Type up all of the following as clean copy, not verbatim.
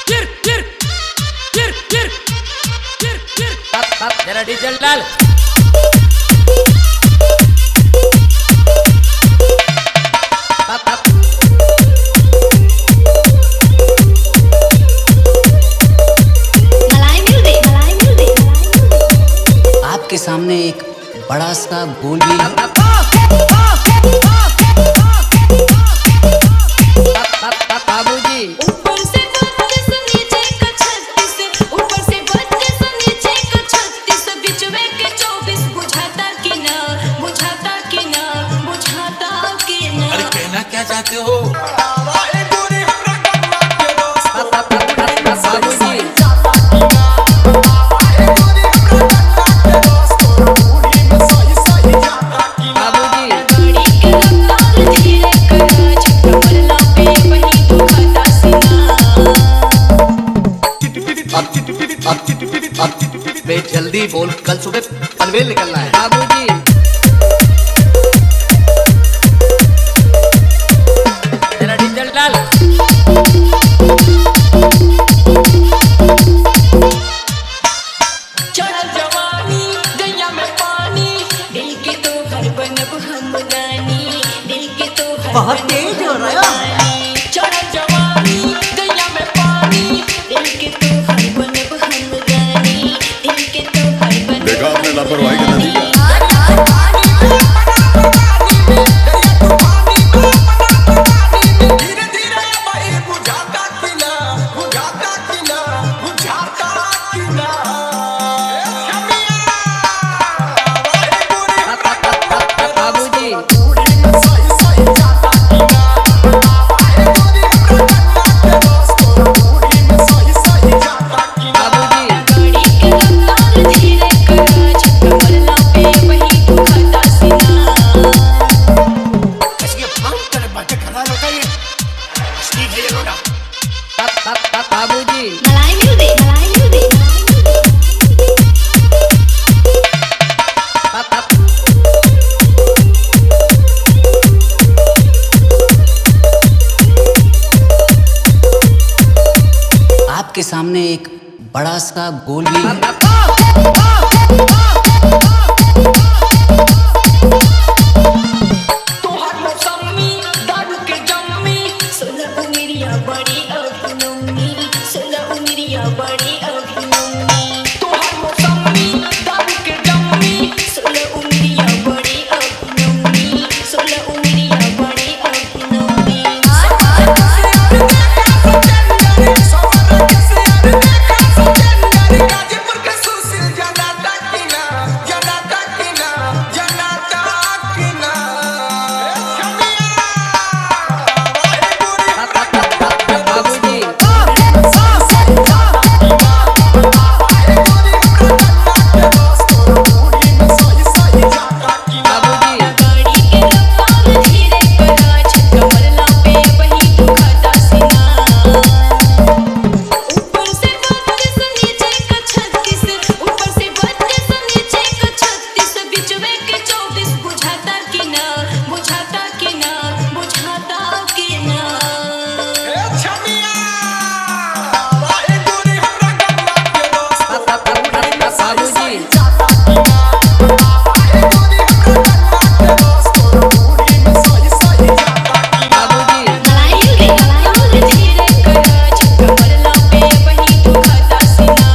जरा डीजल डाल। आपके सामने एक बड़ा सा गोल भी है। बाबूजी ऊपर से 32 नीचे का 36, ऊपर से 32 नीचे का 36, बीच में के 24 बुझाता कि ना, बुझाता कि ना, बुझाता कि ना। अरे कहना क्या चाहते हो? बे जल्दी बोल, कल सुबह पनवेल निकलना है। बाबूजी जरा डीजल डाल। चढ़ल जवानी गैया में पानी, दिल के तो हर बनब हम रानी, दिल के तो हर बहुत तेज हो रहा है। चढ़ल जवानी गैया में पानी, दिल के तो हर बनब हम रानी, दिल के तो हर बनब। देखा आपने लापरवाही का नतीजा। बाबूजी गाड़ी के रफ्तार धीरे करा, झटका मरला पे वही दुखाता सीना। बाबूजी मलाई म्यूजिक, मलाई म्यूजिक। आपके सामने एक बड़ा सा गोल भी है। तोहर मौसमी दारू के जम्मी, सोलह उमिरिया बड़ी अभिनवनी, सोलह उमिरिया बड़ी अभिनवनी। तोहर मौसमी दारू के जम्मी, सोलह उमिरिया बड़ी अभिनवनी, सोलह उमिरिया बड़ी अभिनवनी। बाबूजी बाबूजी गाड़ी के रफ्तार धीरे करा, झटका मरला पे वही दुखाता सीना। ऊपर से 32 नीचे का 36, ऊपर से 32 नीचे का 36, बीच में के 24 बुझाता कि ना, बुझाता कि ना, बुझाता कि ना। बाबूजी बाबूजी मलाई म्यूजिक, मलाई म्यूजिक। धीरे करा, झटका मरला पे वही दुखाता सीना।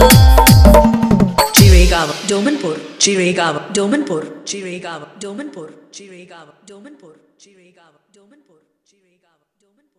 Chirigava, Domanpur, Chirigava, Domanpur, Chirigava, Domanpur, Chirigava, Domanpur, Chirigava, Domanpur, Chirigava.